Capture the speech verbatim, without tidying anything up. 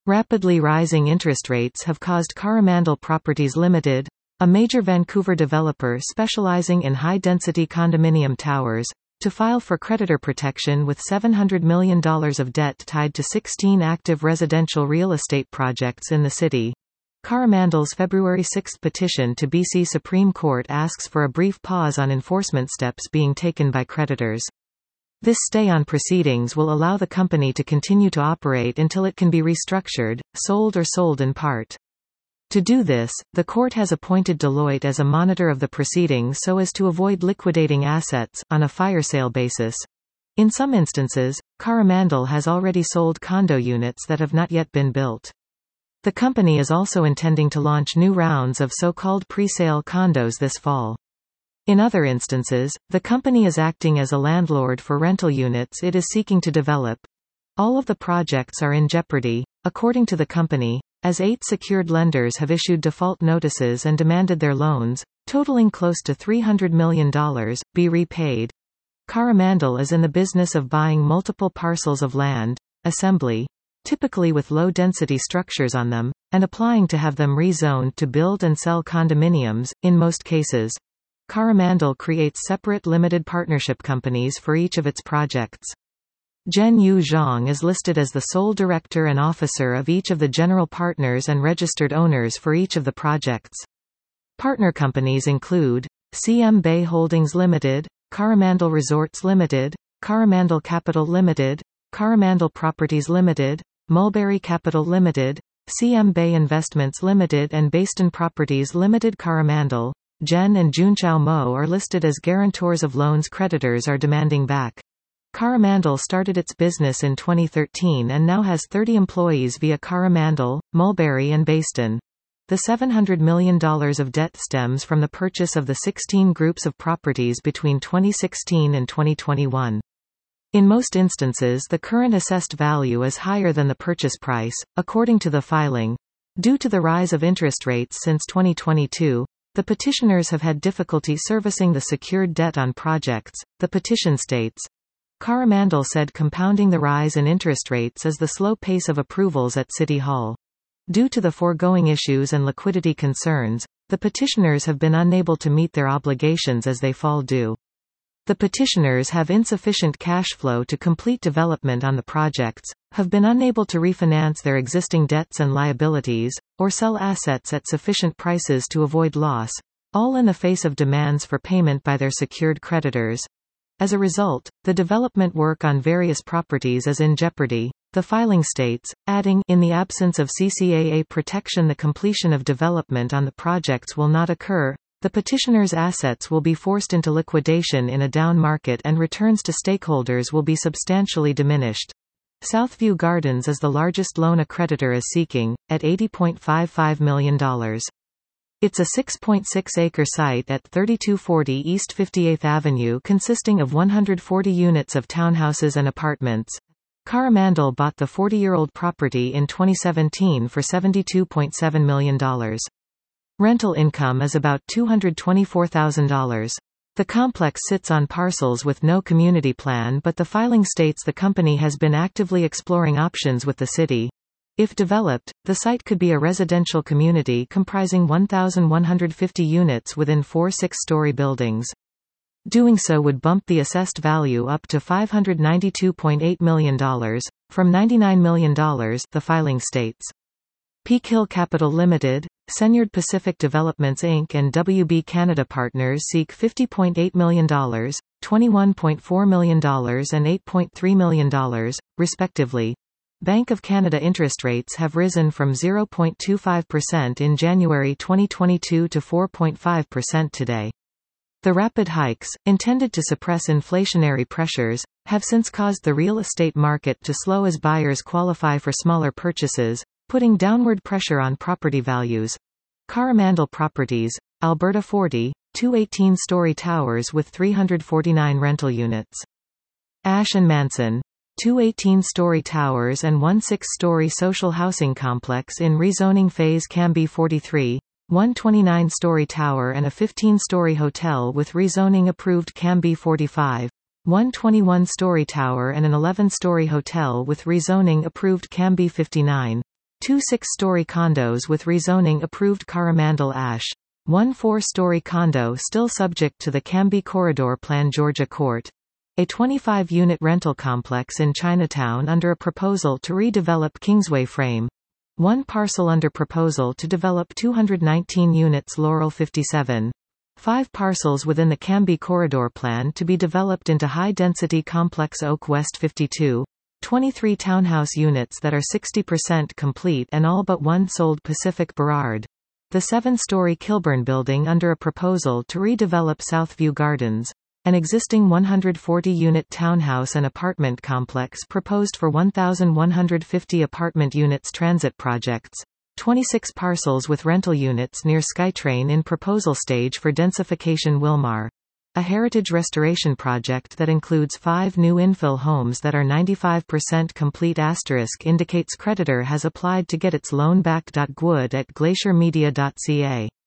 Rapidly rising interest rates have caused Coromandel Properties Limited, a major Vancouver developer specializing in high-density condominium towers, to file for creditor protection with seven hundred million dollars of debt tied to sixteen active residential real estate projects in the city. Coromandel's February sixth petition to B C Supreme Court asks for a brief pause on enforcement steps being taken by creditors. This stay on proceedings will allow the company to continue to operate until it can be restructured, sold or sold in part. To do this, the court has appointed Deloitte as a monitor of the proceedings so as to avoid liquidating assets, on a fire sale basis. In some instances, Coromandel has already sold condo units that have not yet been built. The company is also intending to launch new rounds of so-called pre-sale condos this fall. In other instances, the company is acting as a landlord for rental units it is seeking to develop. All of the projects are in jeopardy, according to the company, as eight secured lenders have issued default notices and demanded their loans, totaling close to three hundred million dollars, be repaid. Coromandel is in the business of buying multiple parcels of land, assembly, typically with low-density structures on them, and applying to have them rezoned to build and sell condominiums. In most cases, Coromandel creates separate limited partnership companies for each of its projects. Zhenyu Zhang is listed as the sole director and officer of each of the general partners and registered owners for each of the projects. Partner companies include C M Bay Holdings Limited, Coromandel Resorts Limited, Coromandel Capital Limited, Coromandel Properties Limited, Mulberry Capital Limited, C M Bay Investments Limited and Baston Properties Limited. Coromandel, Zhen and Junqiao Mo are listed as guarantors of loans creditors are demanding back. Coromandel started its business in twenty thirteen and now has thirty employees via Coromandel, Mulberry and Baston. The seven hundred million dollars of debt stems from the purchase of the sixteen groups of properties between twenty sixteen and twenty twenty-one. In most instances, the current assessed value is higher than the purchase price, according to the filing. Due to the rise of interest rates since twenty twenty-two, the petitioners have had difficulty servicing the secured debt on projects, the petition states. Coromandel said compounding the rise in interest rates is the slow pace of approvals at City Hall. Due to the foregoing issues and liquidity concerns, the petitioners have been unable to meet their obligations as they fall due. The petitioners have insufficient cash flow to complete development on the projects, have been unable to refinance their existing debts and liabilities, or sell assets at sufficient prices to avoid loss, all in the face of demands for payment by their secured creditors. As a result, the development work on various properties is in jeopardy, the filing states, adding, in the absence of C C A A protection the completion of development on the projects will not occur, the petitioners' assets will be forced into liquidation in a down market and returns to stakeholders will be substantially diminished. Southview Gardens is the largest loan a creditor is seeking, at eighty point five five million dollars. It's a six point six acre site at thirty-two forty East fifty-eighth Avenue consisting of one hundred forty units of townhouses and apartments. Coromandel bought the forty-year-old property in twenty seventeen for seventy-two point seven million dollars. Rental income is about two hundred twenty-four thousand dollars. The complex sits on parcels with no community plan, but the filing states the company has been actively exploring options with the city. If developed, the site could be a residential community comprising one thousand one hundred fifty units within four six-story buildings. Doing so would bump the assessed value up to five hundred ninety-two point eight million dollars, from ninety-nine million dollars, the filing states. Peak Hill Capital Limited, Senyard Pacific Developments Incorporated and W B Canada Partners seek fifty point eight million dollars, twenty-one point four million dollars and eight point three million dollars, respectively. Bank of Canada interest rates have risen from zero point two five percent in January twenty twenty-two to four point five percent today. The rapid hikes, intended to suppress inflationary pressures, have since caused the real estate market to slow as buyers qualify for smaller purchases, putting downward pressure on property values. Coromandel Properties, Alberta forty, two eighteen-story towers with three hundred forty-nine rental units. Ash and Manson, two eighteen-story towers and one six-story social housing complex in rezoning phase Cambie forty-three, one twenty-nine-story tower and a fifteen-story hotel with rezoning approved Cambie forty-five, one twenty-one-story tower and an eleven-story hotel with rezoning approved Cambie fifty-nine. two six-story condos with rezoning approved Coromandel Ash. One four-story condo still subject to the Cambie Corridor Plan Georgia Court. A twenty-five unit rental complex in Chinatown under a proposal to redevelop Kingsway Frame. One parcel under proposal to develop two hundred nineteen units Laurel fifty-seven. Five parcels within the Cambie Corridor Plan to be developed into high-density complex Oak West fifty-two. twenty-three townhouse units that are sixty percent complete and all but one sold Pacific Burrard. The seven-story Kilburn building under a proposal to redevelop Southview Gardens. An existing one hundred forty unit townhouse and apartment complex proposed for one thousand one hundred fifty apartment units transit projects. twenty-six parcels with rental units near SkyTrain in proposal stage for densification Wilmar. A heritage restoration project that includes five new infill homes that are ninety-five percent complete asterisk indicates creditor has applied to get its loan back. Good at glacier media dot c a